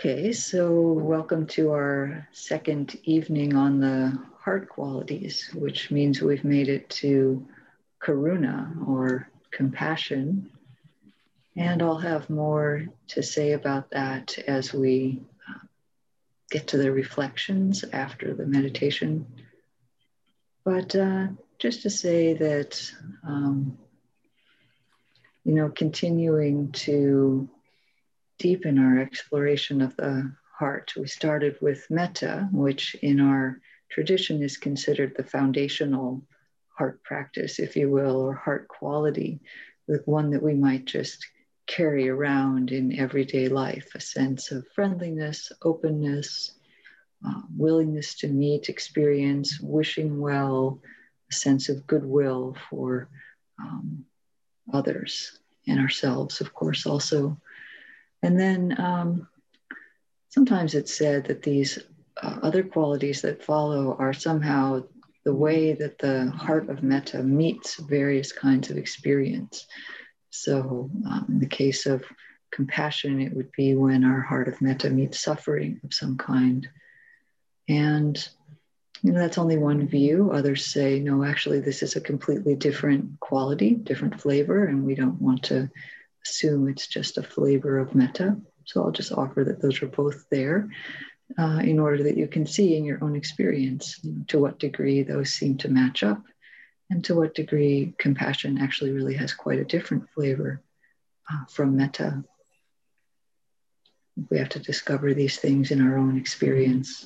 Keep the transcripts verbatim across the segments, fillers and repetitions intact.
Okay, so welcome to our second evening on the heart qualities, which means we've made it to Karuna, or compassion. And I'll have more to say about that as we get to the reflections after the meditation. But uh, just to say that, um, you know, continuing to deepen our exploration of the heart. We started with metta, which in our tradition is considered the foundational heart practice, if you will, or heart quality, with one that we might just carry around in everyday life, a sense of friendliness, openness, uh, willingness to meet, experience, wishing well, a sense of goodwill for um, others and ourselves, of course, also. And then um, sometimes it's said that these uh, other qualities that follow are somehow the way that the heart of metta meets various kinds of experience. So um, in the case of compassion, it would be when our heart of metta meets suffering of some kind. And you know, that's only one view. Others say, no, actually, this is a completely different quality, different flavor, and we don't want to assume it's just a flavor of metta. So I'll just offer that those are both there uh, in order that you can see in your own experience, you know, to what degree those seem to match up and to what degree compassion actually really has quite a different flavor uh, from metta. We have to discover these things in our own experience.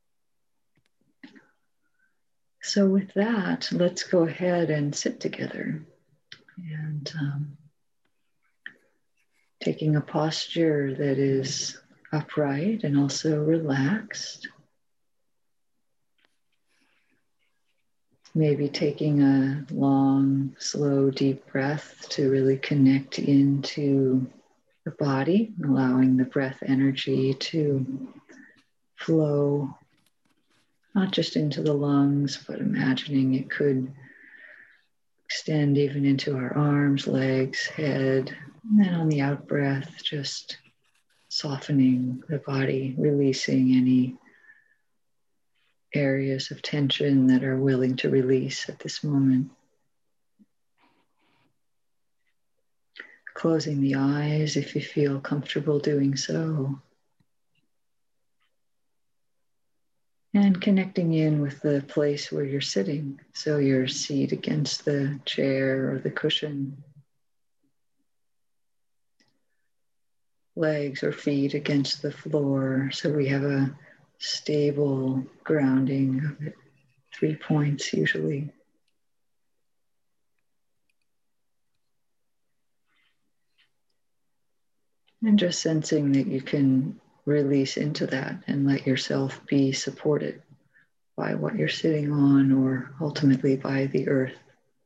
So with that, let's go ahead and sit together and um, taking a posture that is upright and also relaxed. Maybe taking a long, slow, deep breath to really connect into the body, allowing the breath energy to flow, not just into the lungs, but imagining it could extend even into our arms, legs, head. And then on the out breath, just softening the body, releasing any areas of tension that are willing to release at this moment. Closing the eyes if you feel comfortable doing so. And connecting in with the place where you're sitting. So your seat against the chair or the cushion. Legs or feet against the floor. So we have a stable grounding of three points usually. And just sensing that you can release into that and let yourself be supported by what you're sitting on or ultimately by the earth.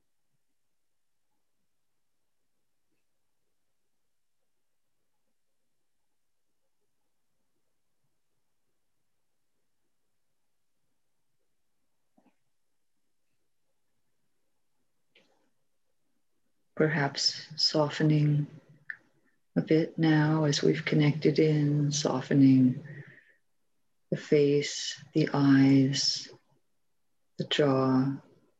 Perhaps softening a bit now as we've connected in, softening the face, the eyes, the jaw.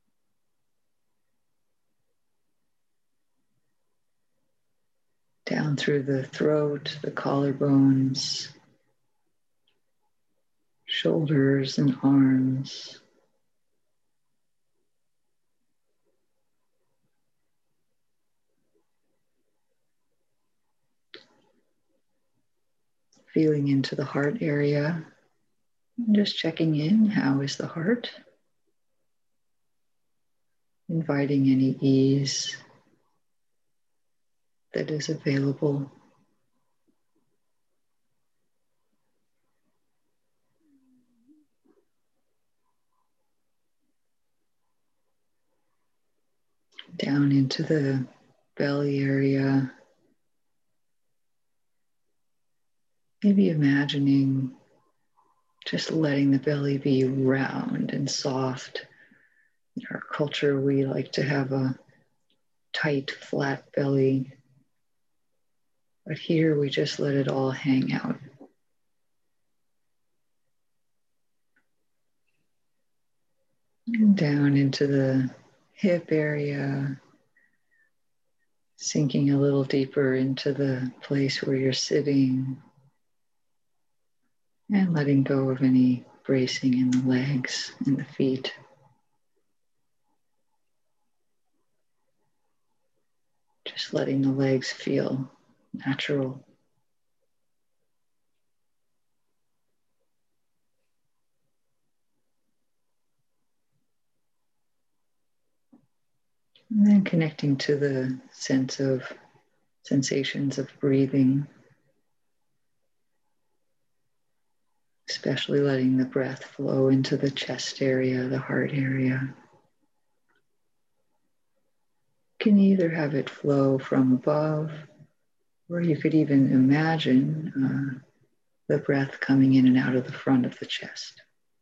Down through the throat, the collarbones, shoulders and arms. Feeling into the heart area. And just checking in, how is the heart? Inviting any ease that is available. Down into the belly area. Maybe imagining just letting the belly be round and soft. In our culture, we like to have a tight, flat belly. But here we just let it all hang out. down into the hip area, sinking a little deeper into the place where you're sitting, and letting go of any bracing in the legs and the feet. Just letting the legs feel natural. And then connecting to the sense of sensations of breathing, especially letting the breath flow into the chest area, the heart area. You can either have it flow from above, or you could even imagine uh, the breath coming in and out of the front of the chest.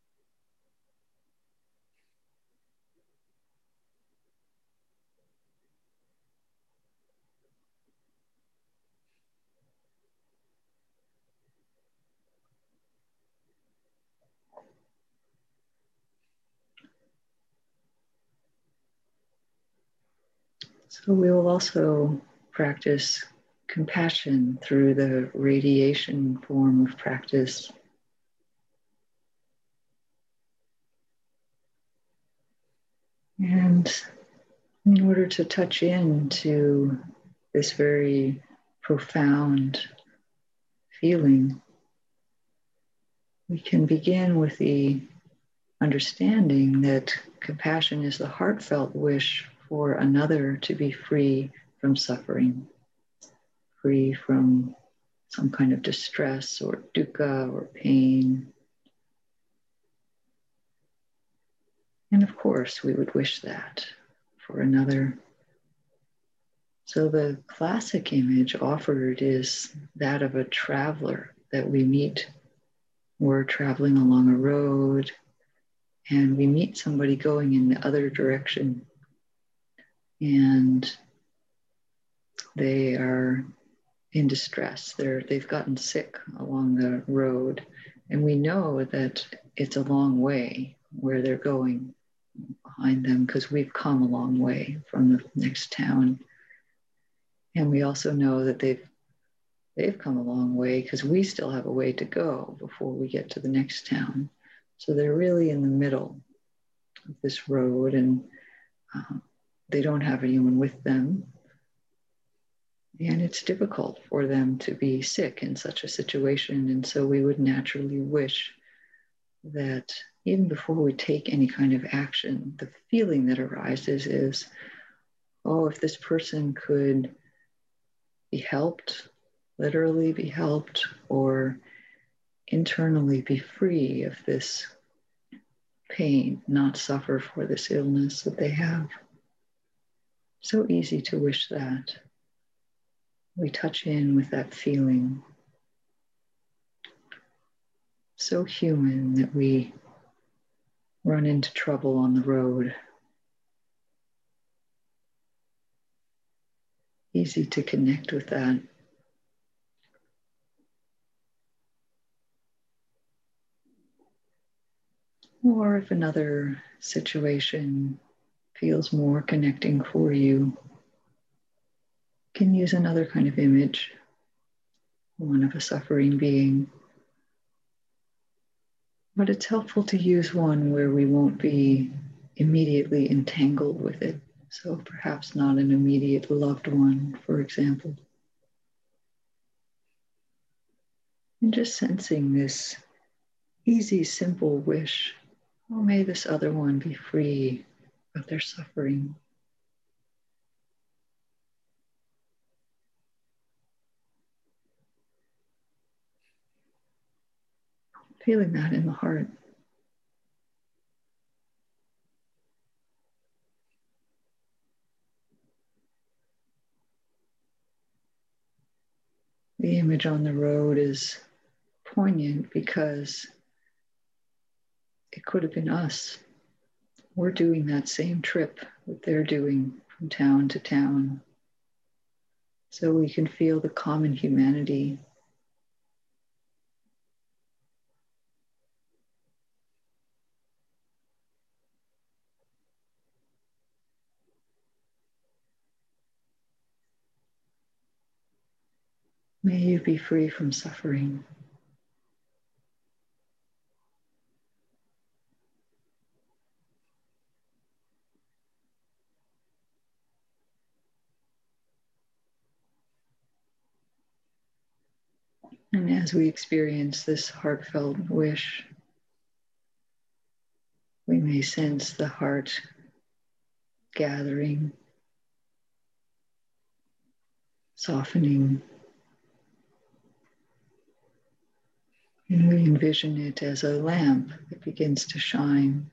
So we will also practice compassion through the radiation form of practice. And in order to touch into this very profound feeling, we can begin with the understanding that compassion is the heartfelt wish for another to be free from suffering, free from some kind of distress or dukkha or pain. And of course, we would wish that for another. So the classic image offered is that of a traveler that we meet. We're traveling along a road and we meet somebody going in the other direction. And they are in distress. They're, they've gotten sick along the road. And we know that it's a long way where they're going behind them because we've come a long way from the next town. And we also know that they've they've come a long way because we still have a way to go before we get to the next town. So they're really in the middle of this road, and um, they don't have anyone with them. And it's difficult for them to be sick in such a situation. And so we would naturally wish that even before we take any kind of action, the feeling that arises is, oh, if this person could be helped, literally be helped, or internally be free of this pain, not suffer for this illness that they have. So easy to wish that. We touch in with that feeling. So human that we run into trouble on the road. Easy to connect with that. Or if another situation feels more connecting for you, you can use another kind of image, one of a suffering being. But it's helpful to use one where we won't be immediately entangled with it. So perhaps not an immediate loved one, for example. And just sensing this easy, simple wish, oh, may this other one be free of their suffering. Feeling that in the heart. The image on the road is poignant because it could have been us. We're doing that same trip that they're doing from town to town. So we can feel the common humanity. May you be free from suffering. And as we experience this heartfelt wish, we may sense the heart gathering, softening, and we envision it as a lamp that begins to shine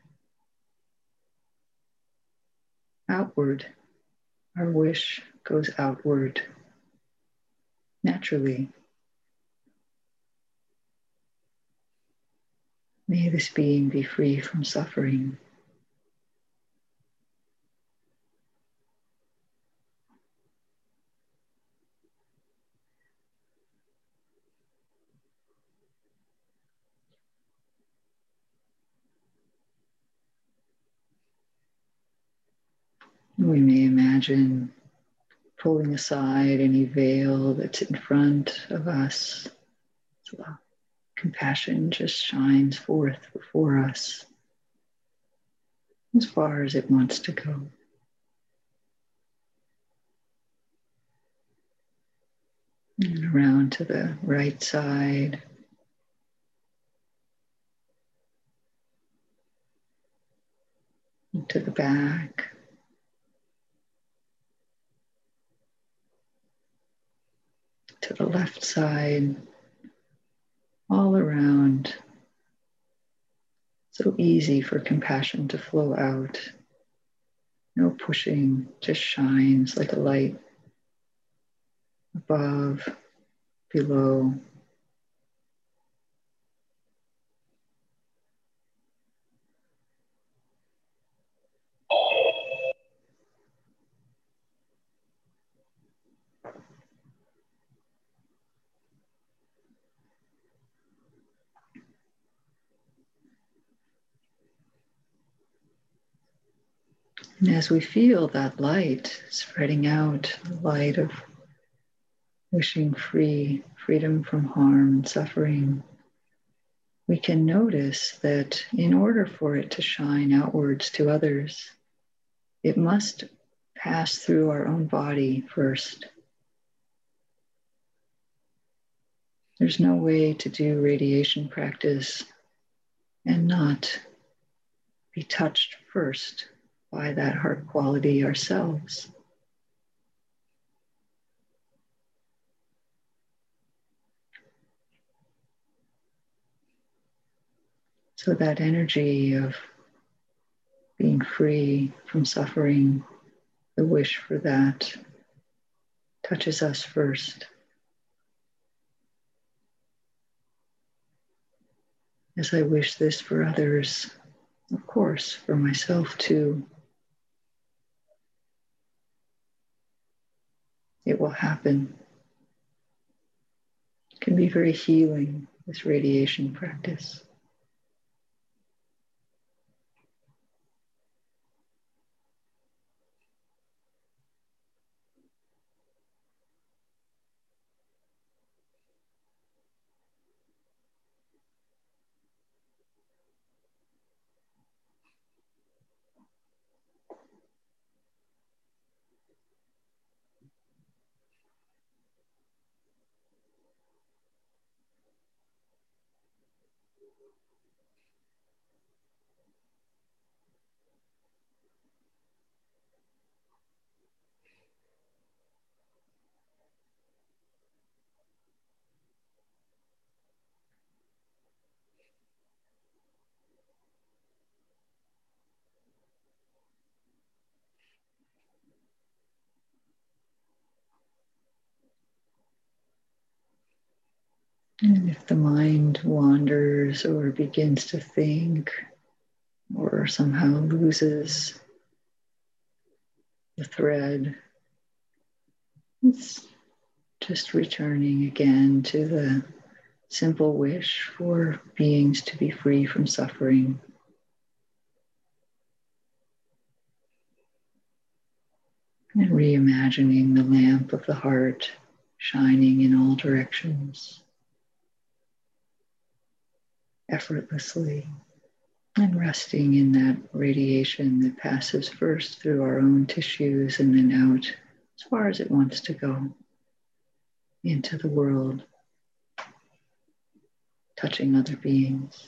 outward. Our wish goes outward naturally. May this being be free from suffering. We may imagine pulling aside any veil that's in front of us. So compassion just shines forth before us as far as it wants to go. And around to the right side. To the back. To the left side. All around. So easy for compassion to flow out. No pushing, just shines like a light above, below. And as we feel that light spreading out, the light of wishing free, freedom from harm and suffering, we can notice that in order for it to shine outwards to others, it must pass through our own body first. There's no way to do radiation practice and not be touched first by that heart quality ourselves. So that energy of being free from suffering, the wish for that, touches us first. As I wish this for others, of course, for myself too, it will happen. It can be very healing, this radiation practice. And if the mind wanders or begins to think or somehow loses the thread, it's just returning again to the simple wish for beings to be free from suffering. And reimagining the lamp of the heart shining in all directions effortlessly and resting in that radiation that passes first through our own tissues and then out as far as it wants to go into the world, touching other beings.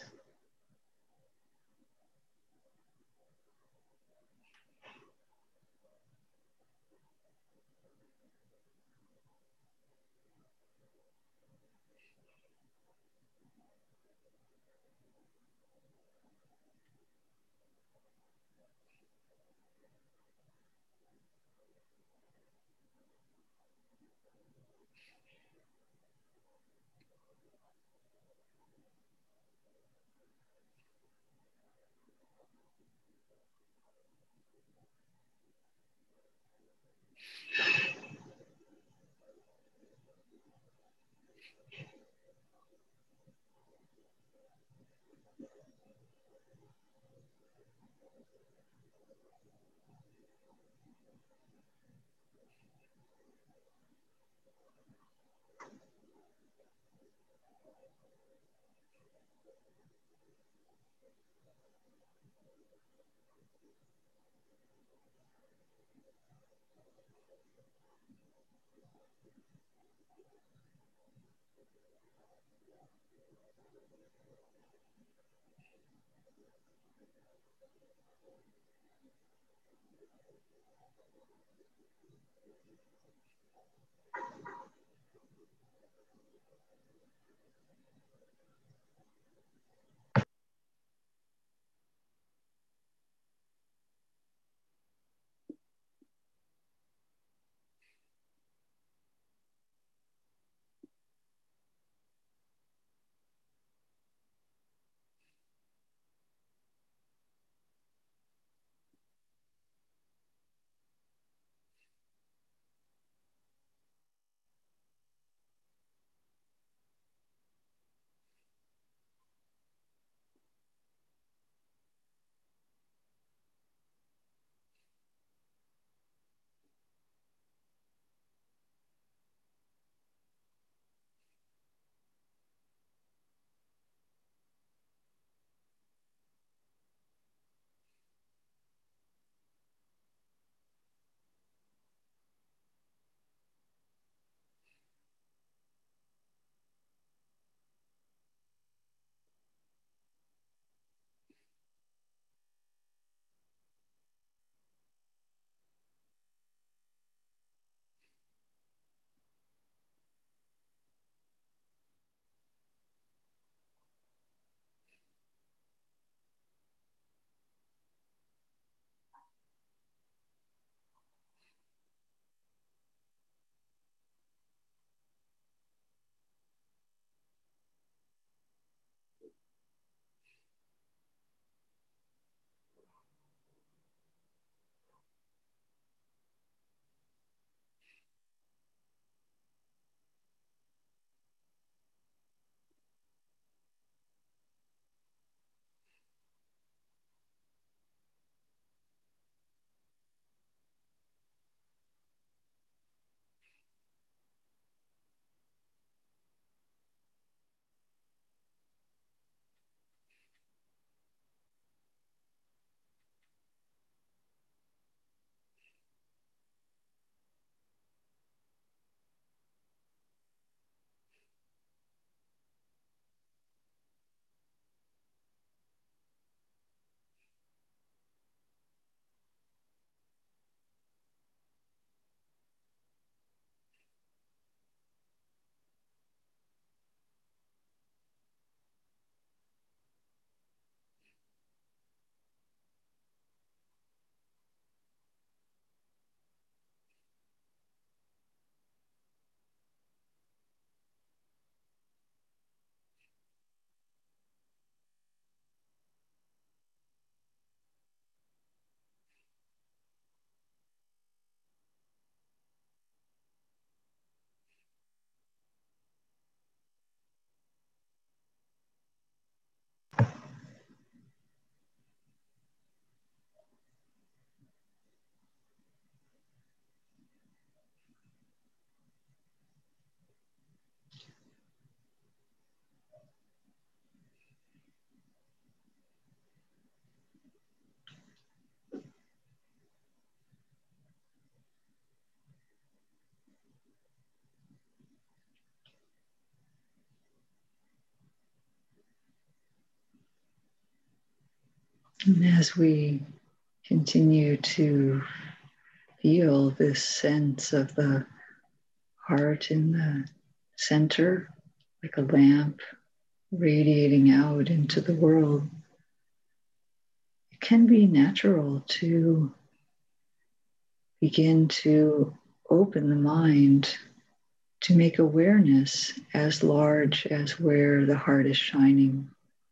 And as we continue to feel this sense of the heart in the center, like a lamp radiating out into the world, it can be natural to begin to open the mind to make awareness as large as where the heart is shining.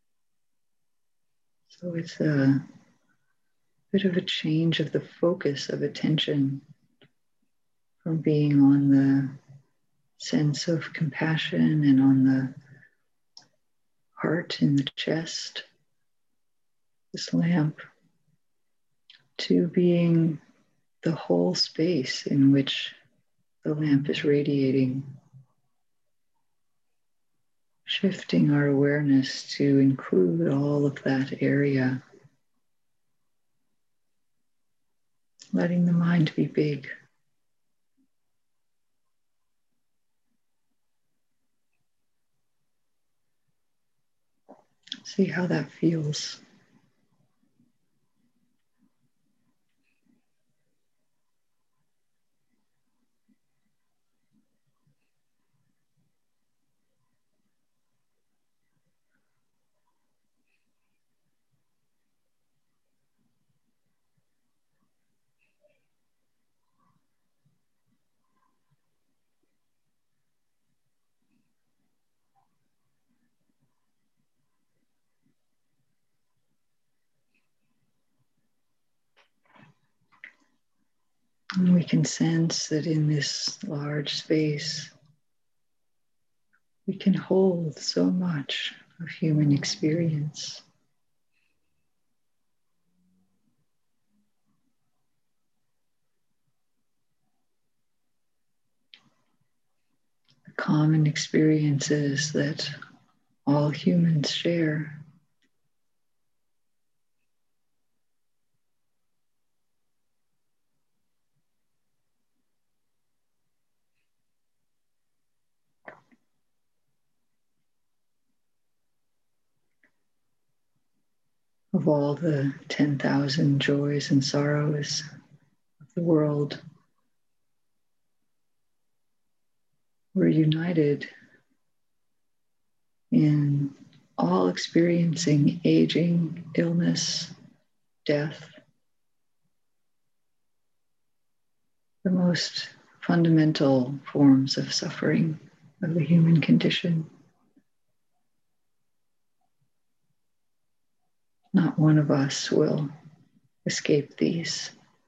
So it's a bit of a change of the focus of attention from being on the sense of compassion and on the heart in the chest, this lamp, to being the whole space in which the lamp is radiating, shifting our awareness to include all of that area, letting the mind be big. See how that feels. And we can sense that in this large space, we can hold so much of human experience. The common experiences that all humans share. Of all the ten thousand joys and sorrows of the world, we're united in all experiencing aging, illness, death, the most fundamental forms of suffering of the human condition. Not one of us will escape these,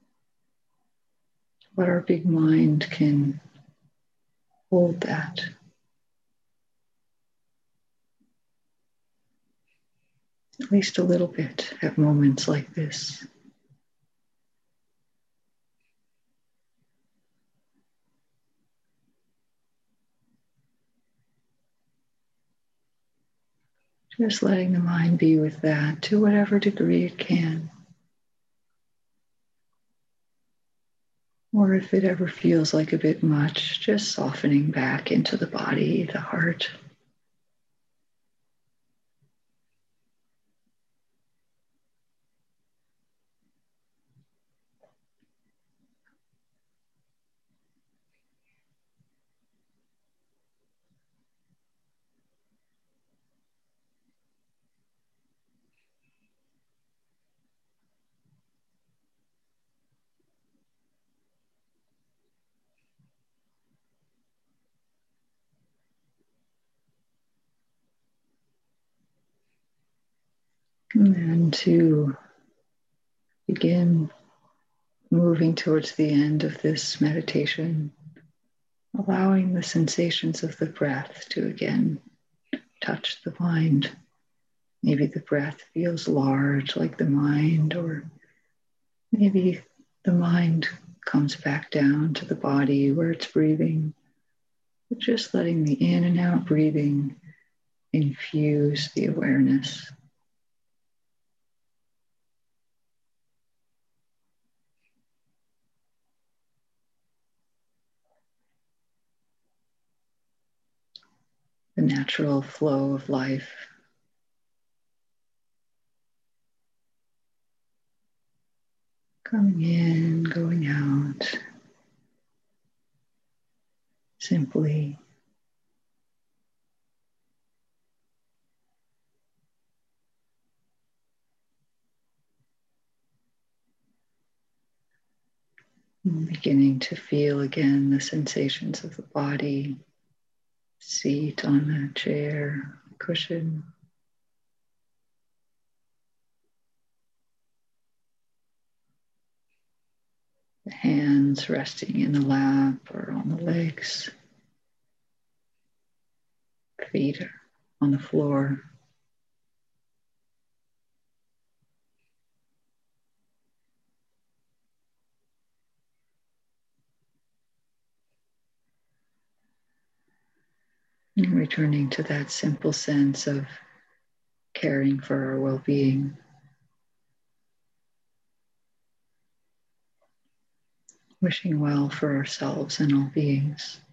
but our big mind can hold that. At least a little bit at moments like this. Just letting the mind be with that to whatever degree it can. Or if it ever feels like a bit much, just softening back into the body, the heart. And then to begin moving towards the end of this meditation, allowing the sensations of the breath to again touch the mind. Maybe the breath feels large like the mind, or maybe the mind comes back down to the body where it's breathing. But just letting the in and out breathing infuse the awareness. The natural flow of life. Coming in, going out, simply beginning to feel again the sensations of the body, seat on the chair, cushion. The hands resting in the lap or on the legs. Feet on the floor. And returning to that simple sense of caring for our well-being. Wishing well for ourselves and all beings.